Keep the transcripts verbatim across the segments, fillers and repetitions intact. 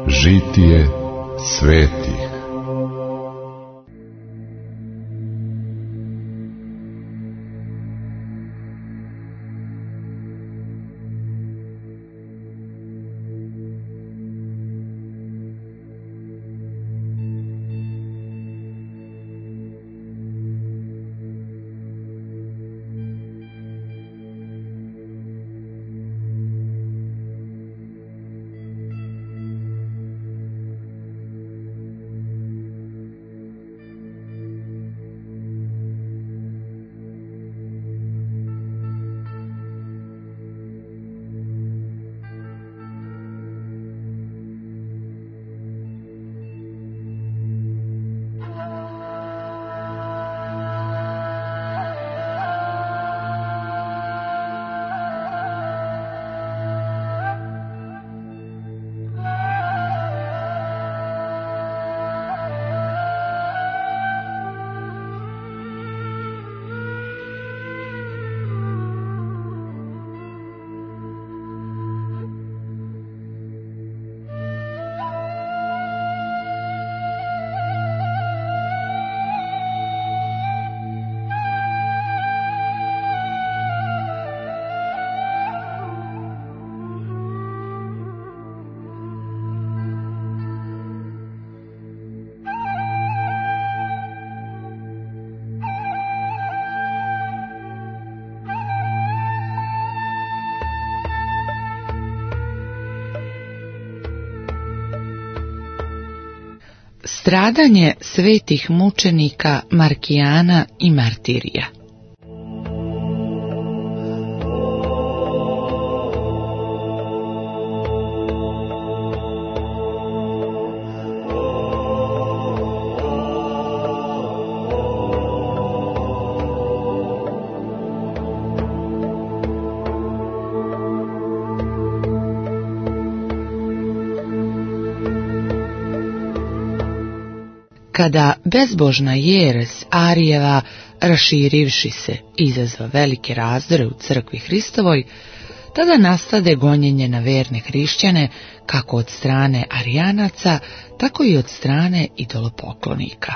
Žitije svetih. Stradanje svetih mučenika Markijana i Martirija. Kada bezbožna jeres Arijeva, raširivši se, izazva velike razdore u crkvi Hristovoj, tada nastade gonjenje na verne hrišćane, kako od strane Arijanaca, tako i od strane idolopoklonika.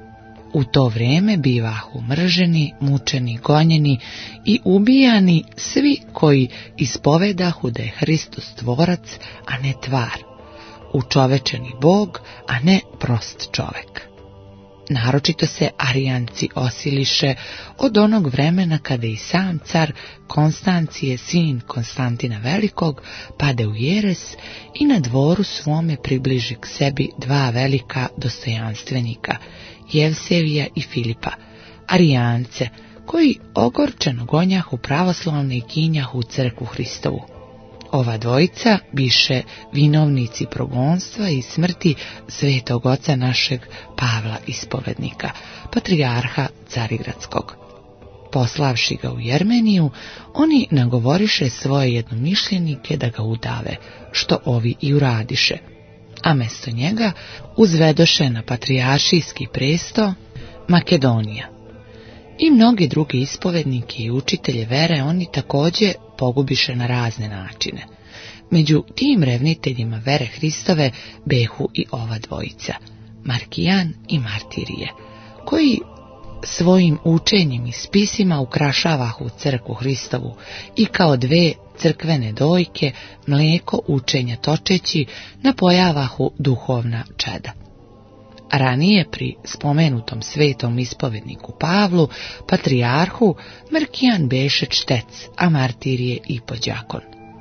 U to vrijeme bivahu mrženi, mučeni, gonjeni i ubijani svi koji ispovedahu da je Hristos tvorac, a ne tvar, učovečeni Bog, a ne prost čovek. Naročito se Arijanci osiliše od onog vremena kada i sam car Konstancije, sin Konstantina Velikog, pade u jeres i na dvoru svome približi k sebi dva velika dostojanstvenika, Jevsevija i Filipa, Arijance, koji ogorčeno gonjahu pravoslavne i kinjahu u crkvu Hristovu. Ova dvojica biše vinovnici progonstva i smrti svetog oca našeg Pavla Ispovednika, patrijarha Carigradskog. Poslavši ga u Jermeniju, oni nagovoriše svoje jednomišljenike da ga udave, što ovi i uradiše, a mesto njega uzvedoše na patrijaršijski presto Makedonija. I mnogi drugi ispovednike i učitelje vere oni također pogubiše na razne načine. Među tim revniteljima vere Hristove behu i ova dvojica, Markijan i Martirije, koji svojim učenjem i spisima ukrašavahu crkvu Hristovu i kao dve crkvene dojke mlijeko učenja točeći napojavahu duhovna čeda. Ranije pri spomenutom svetom ispovedniku Pavlu, patrijarhu, Markijan beše čtec, a Martirije i podjakon.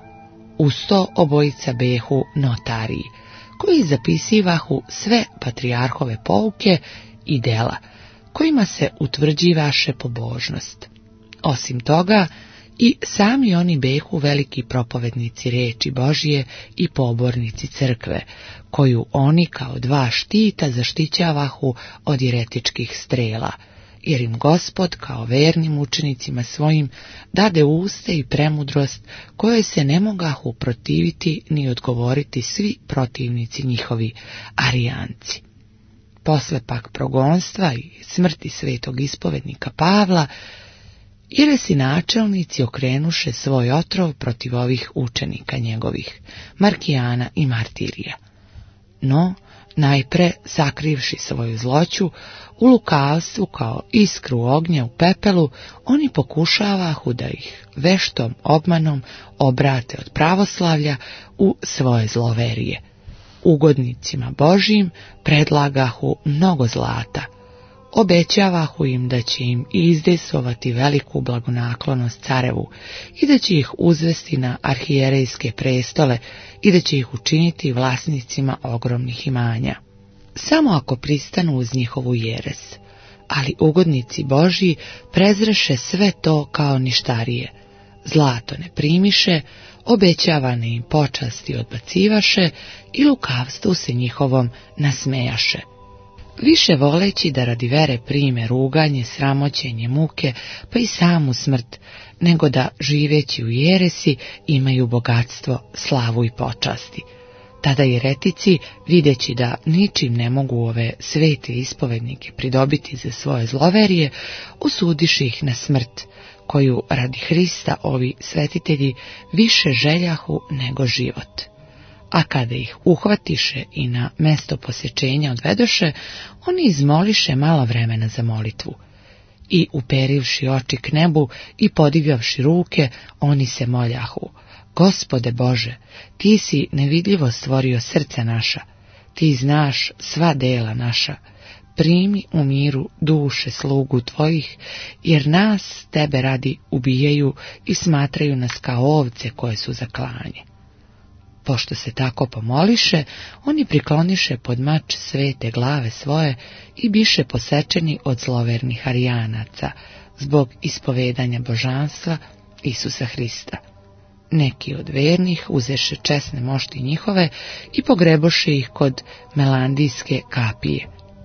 Uz to obojica behu notariji, koji zapisivahu sve patrijarhove pouke i dela, kojima se utvrđivaše pobožnost. Osim toga, i sami oni behu veliki propovednici reči Božije i pobornici crkve, koju oni kao dva štita zaštićavahu od jeretičkih strela, jer im Gospod kao vernim učenicima svojim dade uste i premudrost, koje se ne mogahu protiviti ni odgovoriti svi protivnici njihovi, Arijanci. Posle pak progonstva i smrti svetog ispovednika Pavla, jeresi načelnici okrenuše svoj otrov protiv ovih učenika njegovih, Markijana i Martirija. No, najpre sakrivši svoju zloću, u lukavstvu kao iskru ognja u pepelu, oni pokušavahu da ih veštom obmanom obrate od pravoslavlja u svoje zloverije. Ugodnicima Božijim predlagahu mnogo zlata, obećavahu im da će im izdejstvovati veliku blagonaklonost carevu i da će ih uzvesti na arhijerejske prestole i da će ih učiniti vlasnicima ogromnih imanja. Samo ako pristanu uz njihovu jeres, ali ugodnici Božji prezreše sve to kao ništarije, zlato ne primiše, obećavane im počasti odbacivaše i lukavstvu se njihovom nasmejaše, više voleći da radi vere prime ruganje, sramoćenje, muke, pa i samu smrt, nego da, živeći u jeresi, imaju bogatstvo, slavu i počasti. Tada jeretici, videći da ničim ne mogu ove svete ispovednike pridobiti za svoje zloverije, osudiše ih na smrt, koju radi Hrista ovi svetitelji više željahu nego život. A kada ih uhvatiše i na mesto posječenja odvedoše, oni izmoliše malo vremena za molitvu. I uperivši oči k nebu i podigavši ruke, oni se moljahu: Gospode Bože, ti si nevidljivo stvorio srce naša, ti znaš sva dela naša, primi u miru duše slugu tvojih, jer nas tebe radi ubijaju i smatraju nas kao ovce koje su za klanje. Pošto se tako pomoliše, oni prikloniše pod mač svete glave svoje i biše posečeni od zlovernih arijanaca, zbog ispovedanja božanstva Isusa Hrista. Neki od vernih uzeše česne mošti njihove i pogreboše ih kod Melandijske kapije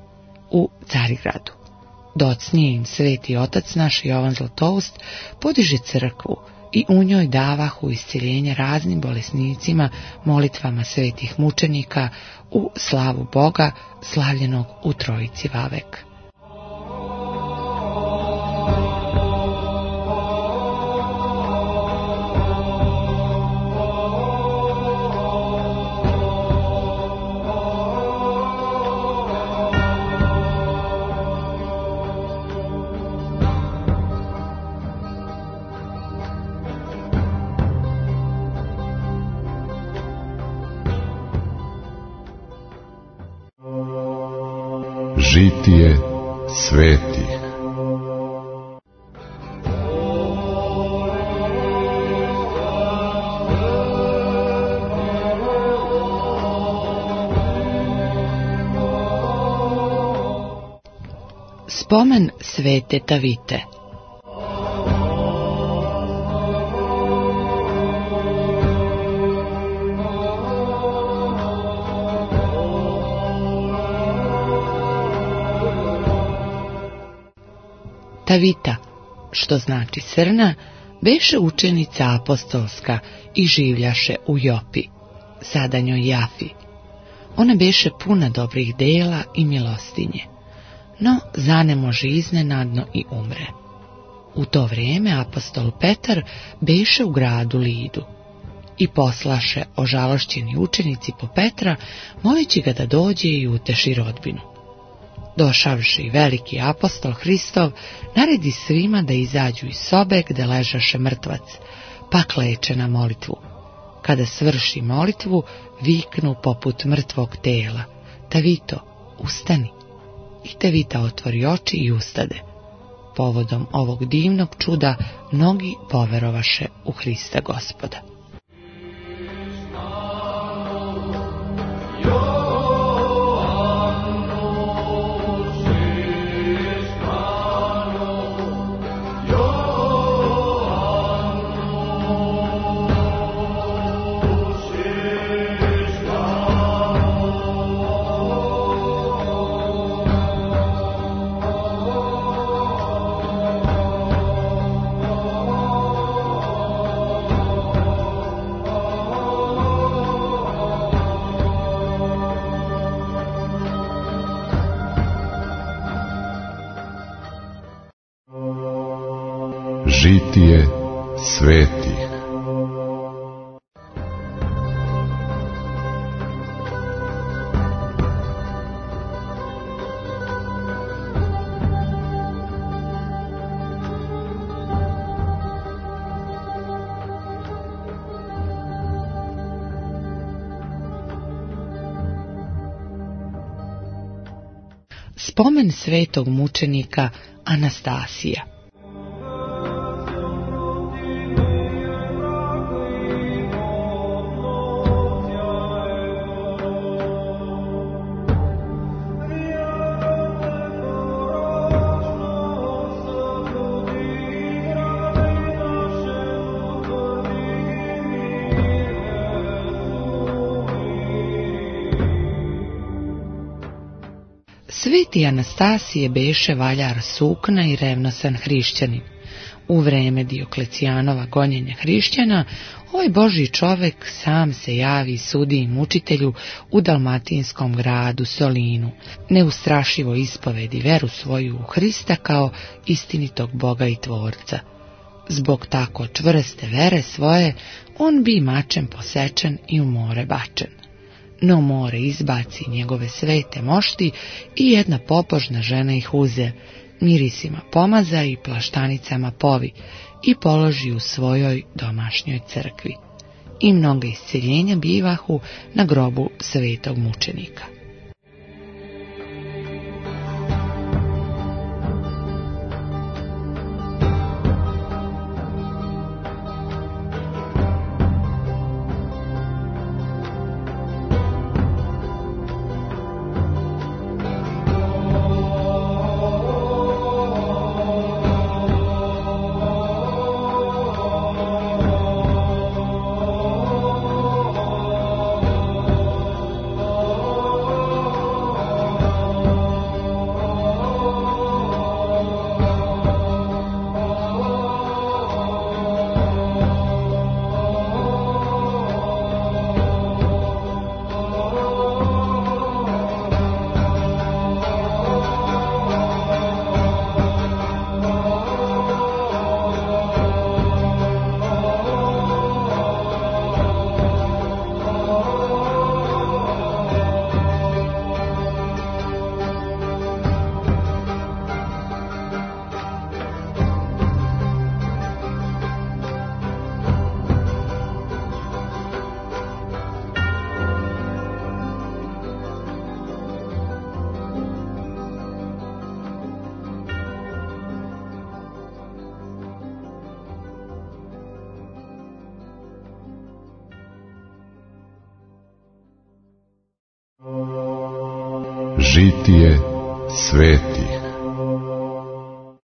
u Carigradu. Docnije im sveti otac naš Jovan Zlatoust podiže crkvu i u njoj davahu isceljenje raznim bolesnicima molitvama svetih mučenika u slavu Boga slavljenog u Trojici vavek. Žitije svetih. Spomen svete Tavite. Tavita, što znači srna, beše učenica apostolska i življaše u Jopi, sadanjoj Jafi. Ona beše puna dobrih dela i milostinje, no zanemože iznenadno i umre. U to vrijeme apostol Petar beše u gradu Lidu i poslaše ožalošćeni učenici po Petra, moleći ga da dođe i uteši rodbinu. Došavši veliki apostol Hristov, naredi svima da izađu iz sobe gde ležaše mrtvac, pa kleče na molitvu. Kada svrši molitvu, viknu poput mrtvog tela: Tavito, ustani. I Tavita otvori oči i ustade. Povodom ovog divnog čuda mnogi poverovaše u Hrista Gospoda. Žitije svetih. spomen svetog mučenika Anastasija. Sveti Anastasije beše valjar sukna i revnosan hrišćanin. U vreme Dioklecijanova gonjenja hrišćana, ovaj Božji čovek sam se javi sudi i mučitelju u dalmatinskom gradu Solinu, neustrašivo ispovedi veru svoju u Hrista kao istinitog Boga i Tvorca. Zbog tako čvrste vere svoje, on bi mačem posečen i u more bačen. No more izbaci njegove svete mošti i jedna pobožna žena ih uze, mirisima pomaza i plaštanicama povi i položi u svojoj domašnjoj crkvi. I mnoga isceljenja bivahu na grobu svetog mučenika. Žitije svetih.